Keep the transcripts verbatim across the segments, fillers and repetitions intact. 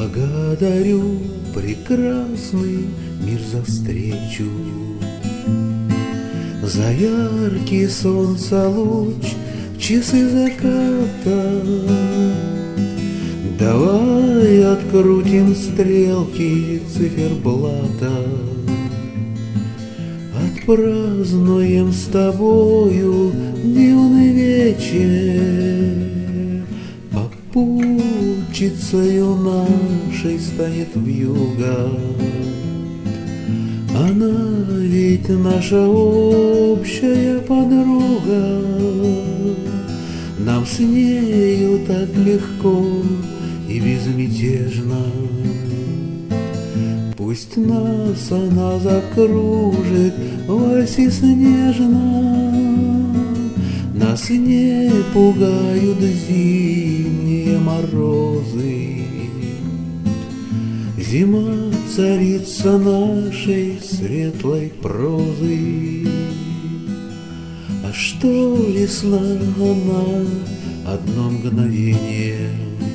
Благодарю прекрасный мир за встречу, за яркий солнца луч в часы заката. Давай открутим стрелки циферблата, отпразднуем с тобою дивный вечер. Попутчицею нашей станет вьюга, она ведь наша общая подруга. Нам с нею так легко и безмятежно. Пусть нас она закружит в вальсе снежно. Нас не пугают зимние морозы. Зима царица нашей светлой прозы. А что весна она одно мгновение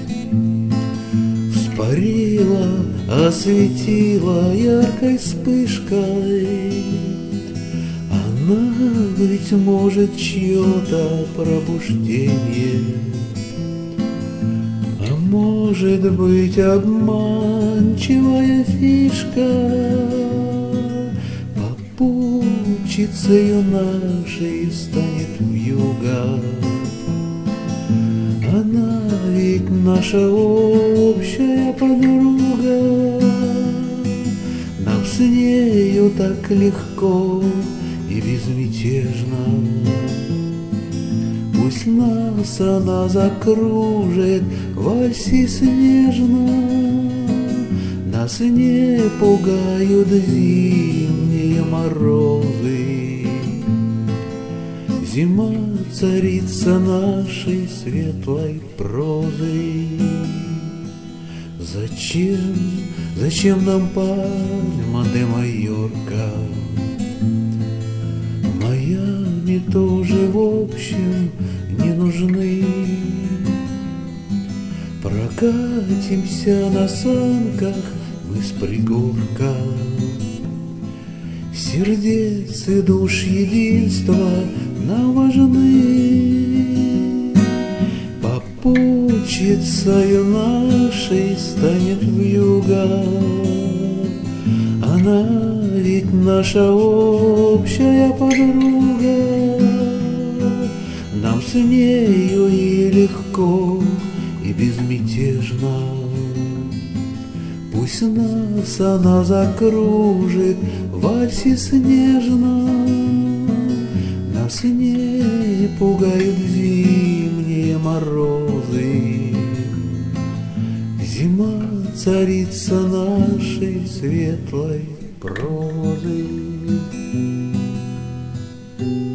вспарила, осветила яркой вспышкой. Она, быть может, чье-то пробуждение, а может быть, обманчивая фишка. Попутчицею нашей станет вьюга, она ведь наша общая подруга. Нам с нею так легко и безмятежно. Пусть нас она закружит в вальсе снежно. Нас не пугают зимние морозы. Зима царица нашей светлой прозы. Зачем, зачем нам Пальма де Майорка? Майами тоже в общем не нужны. Прокатимся на санках мы с пригорка. Сердец и душ единства нам важны. Попутчицею нашей станет вьюга, она ведь наша общая подруга. Нам с нею и легко, и безмятежно. Пусть нас она закружит в вальсе снежно. Нас не пугают зимние морозы. Зима царица нашей светлой прозы.